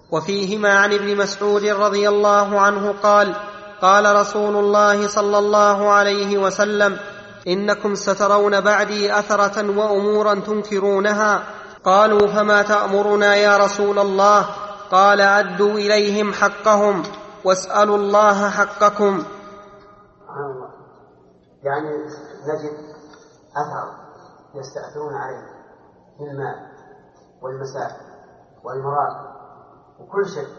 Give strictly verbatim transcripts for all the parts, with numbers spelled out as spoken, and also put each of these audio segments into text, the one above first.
وفيهما عن ابن مسعود رضي الله عنه قال قال رسول الله صلى الله عليه وسلم إنكم سترون بعدي أثرة وأمورا تنكرونها. قالوا فما تأمرنا يا رسول الله؟ قال أدوا إليهم حقهم واسألوا الله حقكم. يعني نجد أثر يستأثرون عليه في المال والمساء والمراد وكل شيء.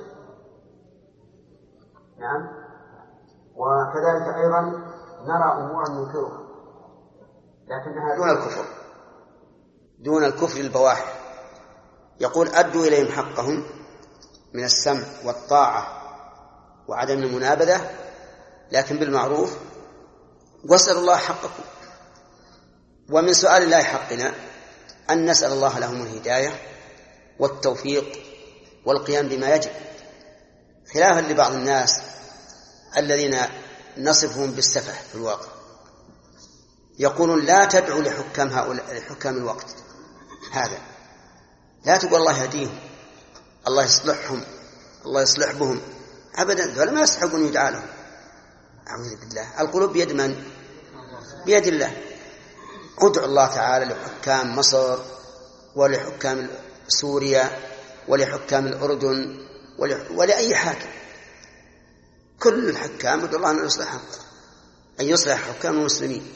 نعم. وكذلك أيضا نرى أمورا ننكرها لكنها دون الكفر دون الكفر البواح. يقول أدوا إليهم حقهم من السمع والطاعة وعدم المنابذة لكن بالمعروف، واسأل الله حقكم. ومن سؤال الله حقنا أن نسأل الله لهم الهداية والتوفيق والقيام بما يجب، خلافا لبعض الناس الذين نصفهم بالسفه في الواقع. يقولون لا تدعوا لحكام هؤلاء لحكام الوقت، هذا لا تقول الله يهديهم، الله يصلحهم، الله يصلح بهم، أبدا، ذولا ما يستحقون يدعى لهم. أعوذ بالله. القلوب بيد من؟ بيد الله. ادعوا الله تعالى لحكام مصر ولحكام سوريا ولحكام الأردن ولأي حاكم، كل الحكام ادعوا الله أن يصلح أن يصلح حكام المسلمين.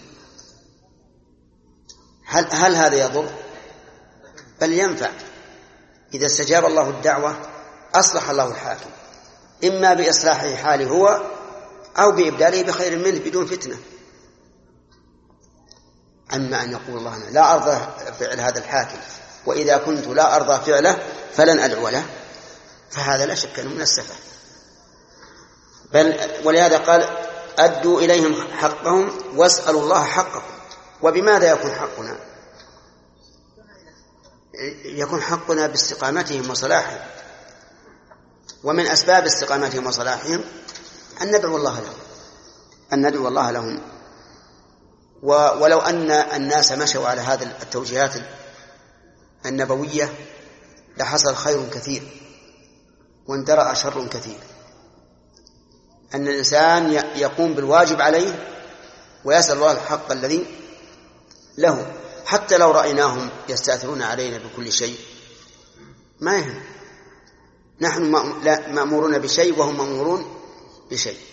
هل, هل هذا يضر؟ بل ينفع. إذا استجاب الله الدعوة أصلح الله الحاكم، إما بإصلاحه حاله هو أو بإبداله بخير منه بدون فتنة. أما أن يقول الله أنا لا أرضى فعل هذا الحاكم وإذا كنت لا أرضى فعله فلن أدعو له، فهذا لا شك أنه من السفه. بل ولهذا قال أدوا إليهم حقهم واسألوا الله حقكم. وبماذا يكون حقنا؟ يكون حقنا باستقامتهم وصلاحهم، ومن أسباب استقامتهم وصلاحهم أن ندعو الله لهم أن ندعو الله لهم ولو أن الناس مشوا على هذه التوجيهات النبوية لحصل خير كثير واندرأ شر كثير. أن الإنسان يقوم بالواجب عليه ويسأل الله الحق الذي له، حتى لو رأيناهم يستأثرون علينا بكل شيء ما يهم، نحن مأمورون بشيء وهم مأمورون بشيء.